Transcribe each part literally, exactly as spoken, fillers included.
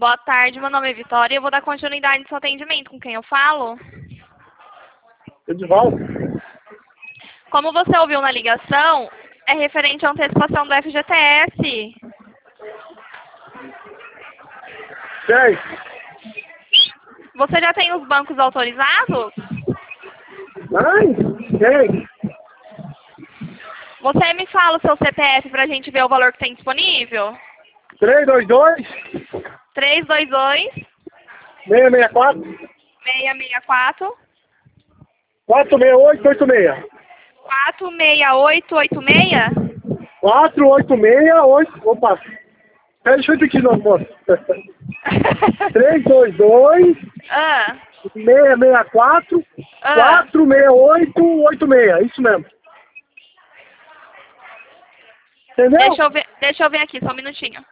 Boa tarde, meu nome é Vitória e eu vou dar continuidade no seu atendimento. Com quem eu falo? Edivaldo? Como você ouviu na ligação, é referente à antecipação do F G T S. Sei. Você já tem os bancos autorizados? Ai, sei. Você me fala o seu C P F pra gente ver o valor que tem disponível? três dois dois, três dois dois, seis seis quatro, seis seis quatro, quatro seis oito oito seis. quatro seis oito oito seis? quatro oito seis oito. Opa. Pera, deixa eu repetir de novo, moço. três dois dois, ah, seis seis quatro, ah. quatro seis oito oito seis. Isso mesmo. Entendeu? Deixa eu ver, deixa eu ver aqui, só um minutinho.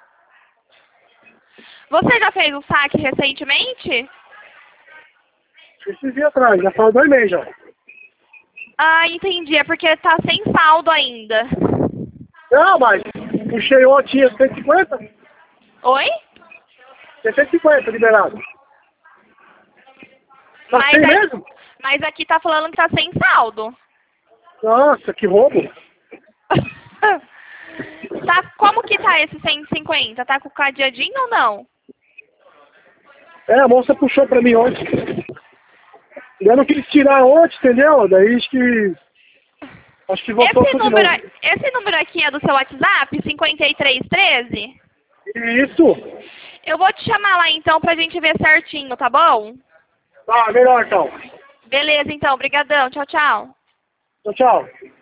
Você já fez o saque recentemente? Esses dias atrás, já faz dois meses já. Ah, entendi. É porque tá sem saldo ainda. Não, mas puxei ontem, tinha cento e cinquenta. Oi? Tinha cento e cinquenta liberado. Tá Mas, sem aí- mesmo? mas aqui tá falando que tá sem saldo. Nossa, que roubo. Tá, como que tá esse cento e cinquenta? Tá com o cadeadinho ou não? É, a moça puxou pra mim ontem. Eu não quis tirar ontem, entendeu? Daí acho que... Acho que voltou Esse tudo de número, novo. esse número aqui é do seu WhatsApp? cinquenta e três treze? Isso. Eu vou te chamar lá então pra gente ver certinho, tá bom? Tá, melhor então. Beleza, então. Obrigadão. Tchau, tchau. Tchau, tchau.